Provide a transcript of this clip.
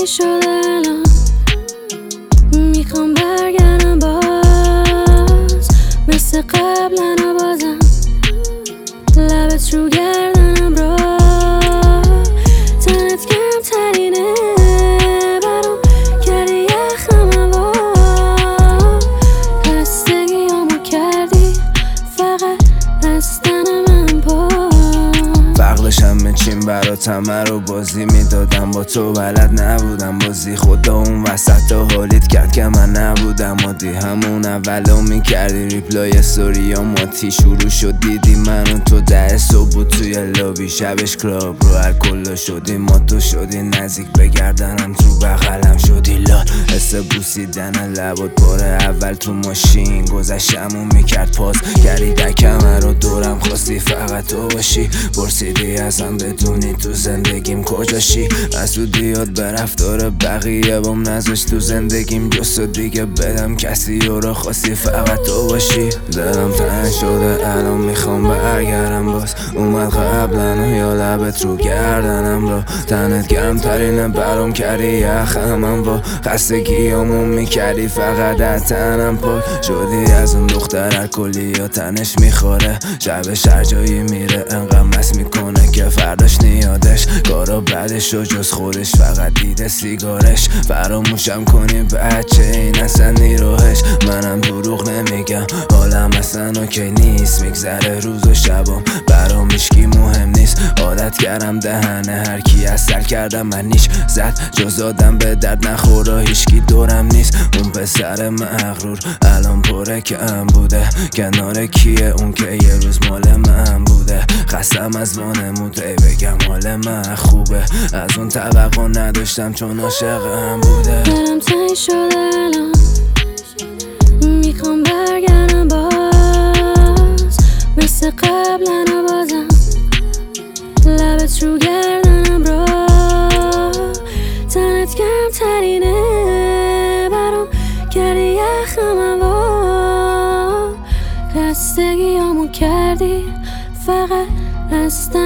شده الان میخوام برگردم باز مثل قبلا و بازم لبت رو گردنم را تنت گرم ترینه برام کردی یخم هوا خستگیامو کردی فقط از تن من پا فقلشم چین برات همه رو بازی میدادم با تو بلد نبودم بازی خدا اون وسط حالیت کرد که من نبودم عادی همون اولو میکردی ریپلای استوریاماتی شروع شد دیدی من و تو 10 صبح بود توی لابی شبش کلاب رو الکل شدی ما تو شدی نزدیک بگردنم تو بغلم شدی لال حس بوسیدن لبات بار اول تو ماشین گذشتمون میکرد پاس گری دکم رو دورم خواستی فقط تو باشی پرسیدی ازم بدونی تو زندگیم کجاشی مسئولیت به رفتار بقیه بام نذاشت تو زندگیم جستو دیگه بدم کسی رو خواستی فقط تو باشی دلم تنگ شده الان میخوام برگردم باز اومد قبلا و یا لبت رو گردنم را تنت گرم ترینه برام کردی یخمم با خستگیامو میکردی فقط از تنم پاک شدی از اون دختر هر کلی یا تنش میخوره شبش هر جایی میره انقدر مست میکنه که فرداش نیادش کارا بعدش و جز خودش فقط دیده سیگارش فراموشم کنی بچه این اصلا نیروهش منم دروغ نمیگم حالم اصلا اوکی نیست میگذره روز و شبام برام هیچکی مهم نیست عادت کردم دهنه هر کی اثر کردم من نیش زد جز آدم به درد نخورا هیچکی دورم نیست اون پسر مغرور الان پره کم بوده کنار کیه اون که یه روز مال من بوده خستم از وانمود ای بگم حال من خوبه از اون توقع نداشتم چون عاشقم بوده دلم تنگ شده الان میخوام برگردم باز مثل قبلا و بازم لبت رو گردنم را تنت گرم ترینه برام کردی یخم هوا خستگیامو کردی فقط از